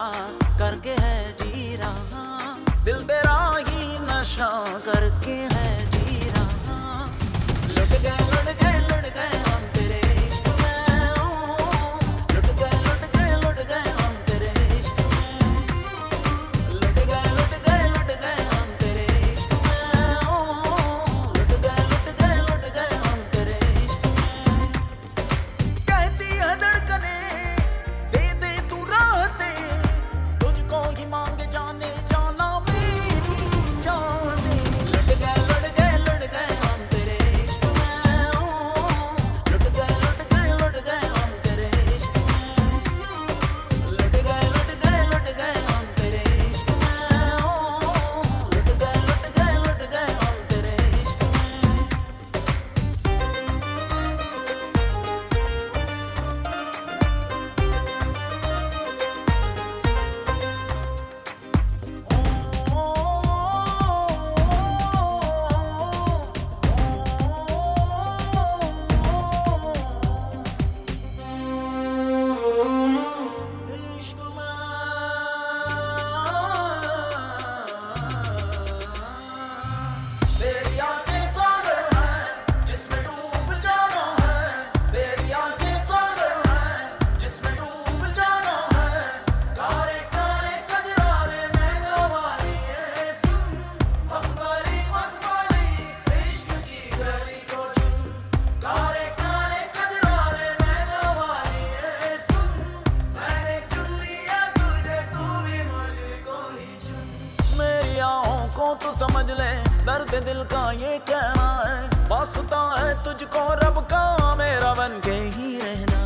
नशा करके है जी रहा, दिल तेरा ही नशा करके है जी रहा। लुट गए लुट गए लुट गए हम तेरे इश्क में, लुट गए लुट गए लुट गए हम तेरे इश्क में, लुट गए लुट गए लुट गए हम तेरे इश्क में, लुट गए लुट गए लुट गए हम तेरे इश्क में। कहती है धड़कने दे दे तू राहतें, तुझको ही मांगे जाने जाना मेरी जान दे। लुट गए लुट गए हम तेरे इश्क में, लुट गए हम तेरे इश्क में, लुट गए हम तेरे इश्क में, लुट गए हम तेरे इश्क में। इश्क में तेरी आंखें सागर हैं जिसमें डूब जाना है, तेरी आंखें सागर हैं जिसमें डूब जाना है। कारे कारे कजरारे नैना वाली ये सुन, मखमली मखमली इश्क की गली को चुन। कारे कारे कजरारे नैना वाली ये सुन, मैंने चुन लिया तुझे तू भी मुझको ही चुन। मेरी आहों को तू समझ ले, दर्द दिल का ये कहना है, वास्ता है तुझको रब का मेरा बन के ही रहना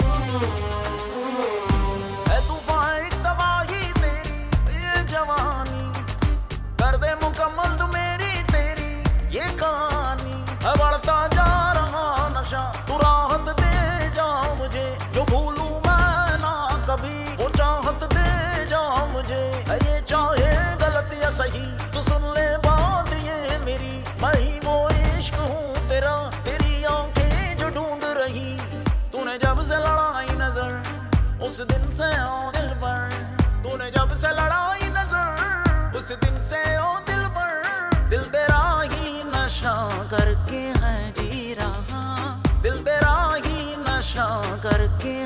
है तूफान एक तबाही तेरी ये जवानी, कर दे मुकम्मल तू मेरी तेरी ये कहानी। है बढ़ता जा रहा नशा, तू राहत दे जा मुझे, जो भूलूं मैं ना कभी वो चाहत दे जा मुझे। है ये चाहे गलत या सही तू सुन ले बात ये मेरी, मैं ही वो इश्क हूँ तेरा, तेरी आंखें जो ढूंढ रही। तूने जब से लड़ाई नजर उस दिन से ओ दिल पर, तूने जब से लड़ाई नजर उस दिन से ओ दिल पर। दिल तेरा ही नशा करके है जी रहा, दिल तेरा ही नशा करके